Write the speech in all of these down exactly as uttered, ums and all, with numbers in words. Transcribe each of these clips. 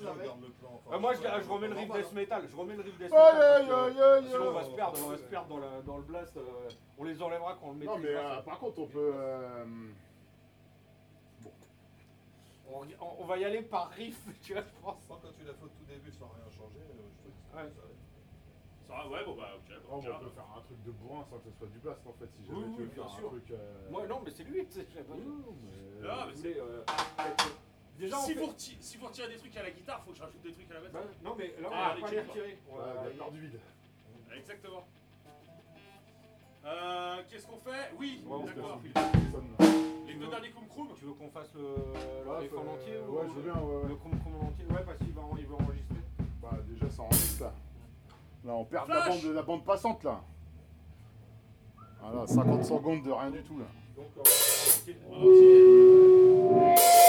tu avec. regardes le plan. Enfin, Euh, moi, je, ouais, je remets le riff normal, death hein. metal. Je remets le riff death Aïe, metal. aïe, parce aïe, que aïe, Sinon, on va aïe. se perdre. On va se perdre dans, la, dans le blast. euh, on les enlèvera quand on le Non, mais maîtrisera. euh, par contre, on peut. euh, On, on- on va y aller par riff, tu vois, je pense. Moi, quand tu l'as fait au tout début sans rien changer, euh, je trouve que Ouais. ça allait. Ça va, ouais, bon bah, ok. Oh, on mais dira. on peut faire un truc de bourrin sans que ce soit du blast en fait. Si jamais Oui, tu veux oui, bien faire un sûr. truc. euh, Moi, non, mais c'est lui, tu sais, je sais pas. Oui, mais. Ah, mais Vous c'est- voulez, euh, déjà, on si, fait- vous reti- si vous retirez des trucs à la guitare, faut que je rajoute des trucs à la batterie. Bah, non, mais là, on Ah, va les pas les clips, retirer. On Ouais, va- de la peur du vide. Exactement. Euh, qu'est-ce qu'on fait? Oui, Ouais, on fait d'accord. ça. Les deux derniers Kumkrum. Tu veux qu'on fasse le, le Ouais, riff en euh, entier ou ouais, je veux bien, ouais, ouais. Le Chrome Chrome en entier, ouais, parce qu'il va, en- il veut enregistrer. Bah, déjà, ça enregistre là. Là, on perd La la vache bande, la bande passante là. Voilà, cinquante secondes de rien du tout là. Donc, on va faire en entier. En entier.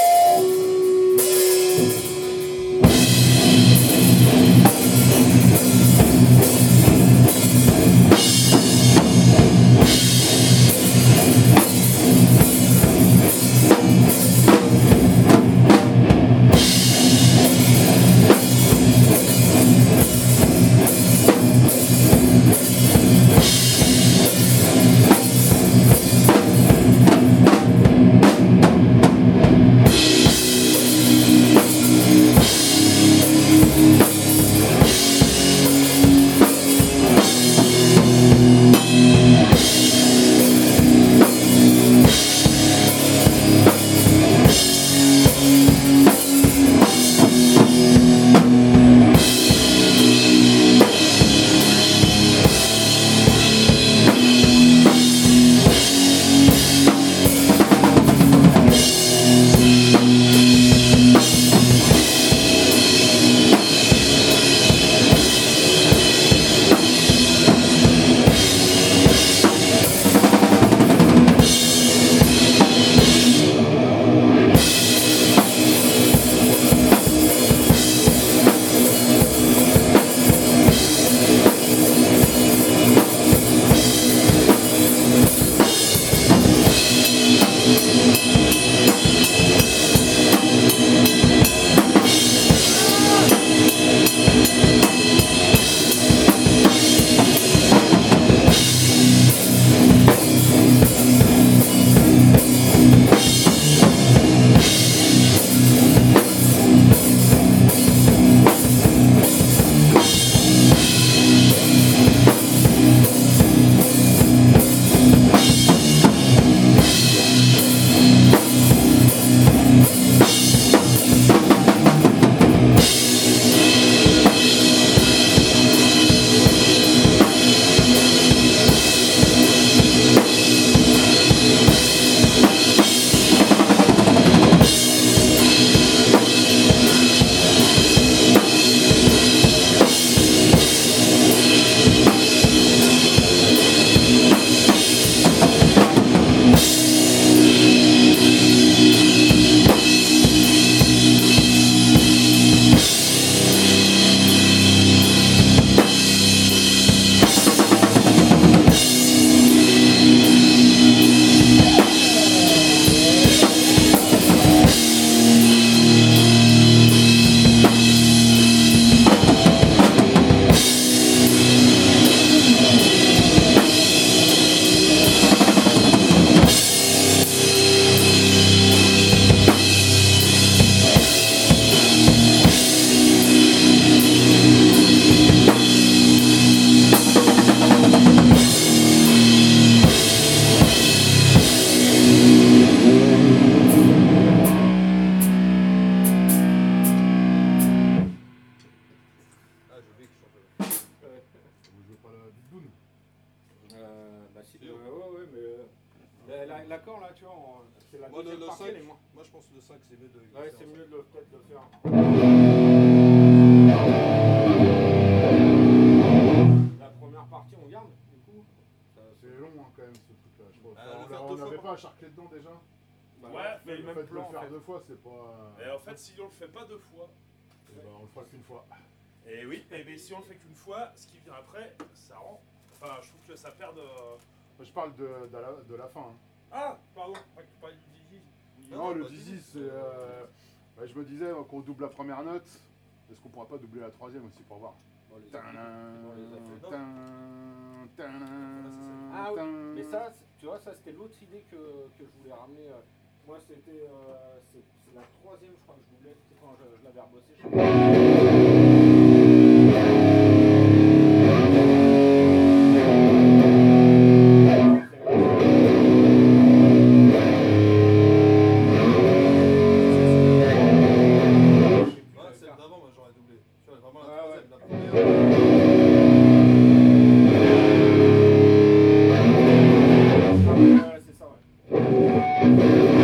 Ah, j'ai oublié que je chantais. Vous jouez pas la Big Boon? Euh, bah, si, euh, ouais, ouais, mais. euh, la- la- L'accord là, tu vois, en- c'est la Moi, le, deuxième le partie, cinq, elle est moins. moi, je pense que le cinq, c'est mieux de. Ouais, c'est mieux de le- peut-être de le faire. La première partie, on garde, du coup. Ça- C'est long hein, quand même ce truc là. Je crois. Ah, Enfin, le on faire on deux n'avait fois, pas à charcler dedans déjà. Bah, Ouais, on fait mais le Le même fait de plan le en faire fait. deux fois, c'est pas. Et en fait, si on le fait pas deux fois, Eh ben, on le fera qu'une fois. et oui, et bien si on le fait qu'une fois, ce qui vient après, ça rend. Enfin, je trouve que ça perd de. Je parle de, de, la, de la fin. hein. Ah, pardon, pas que tu parlais du Dizzy. Non, Non, non, le pas Dizzy, Dizzy, c'est. c'est- euh, bah, je me disais qu'on double la première note. Est-ce qu'on pourra pas doubler la troisième aussi pour voir? Bon, les Tadam, on les a fait. tadam, tadam, Ah oui, tadam. mais ça, c'est- tu vois, ça c'était l'autre idée que, que je voulais ramener. euh. Moi, c'était euh, c'est c'est la troisième, je crois que je voulais, c'est quand je, je l'avais rebossé. Je... Ouais, celle d'avant, moi j'aurais doublé. Tu vois, vraiment la Ouais, troisième, ouais. la première. Ouais, c'est ça, ouais.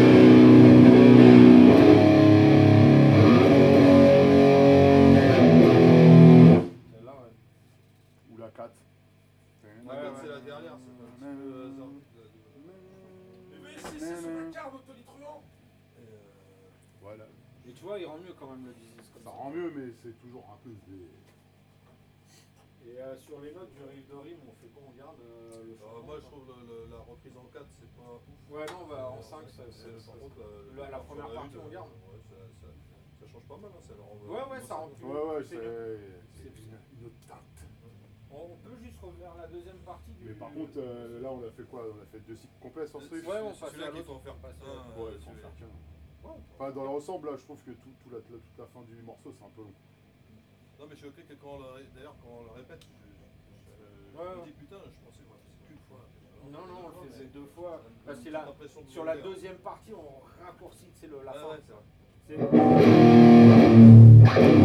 Celle-là, ouais. Ou la quatre. La Ouais, quatre, ouais. c'est la dernière, c'est un petit peu euh, hasard. Mais V six, c'est sur la carte d'autolitruant. Et, euh, Voilà. Et tu vois, il rend mieux quand même le dix comme Ça ça. rend mieux, mais c'est toujours un peu des. Et euh, sur les notes du riff de rime, on fait quoi? On garde euh, le alors, changement, moi je quoi. trouve le- le- la reprise en quatre, c'est pas ouf. Ouais, non, bah en Euh, cinq, ça, ça, mais ça- par contre, euh, la- la sur première partie, une, on garde. euh, Ouais, ça, ça, ça change pas mal, hein, ça le rend. Ouais, ouais, ça rend plus. Ouais, ouais, c'est c'est. bien. C'est une, une autre teinte. On peut juste revenir à la deuxième partie du. Mais par contre, euh, là, on a fait quoi? On a fait deux cycles complets sur ce riff? Ouais, on C'est passe celui-là à qu'il faut en l'autre. faire on passe à un. l'autre. Ouais, euh, il faut en celui-là. faire qu'un. Ouais, on peut- Enfin, dans l'ensemble, là, je trouve que tout, tout la, la- toute la fin du morceau, c'est un peu long. Non, mais je suis ok que quand on le, ré- d'ailleurs, quand on le répète, je, je, je, Ouais, je me ouais. dis putain, je pensais qu'on le faisait qu'une fois. Non, non, on le faisait mais deux fois. ça me donne Parce que une là, petite impression de sur la longueur. deuxième partie, on raccourcit, c'est le la Ouais, fin. ouais, c'est vrai. C'est-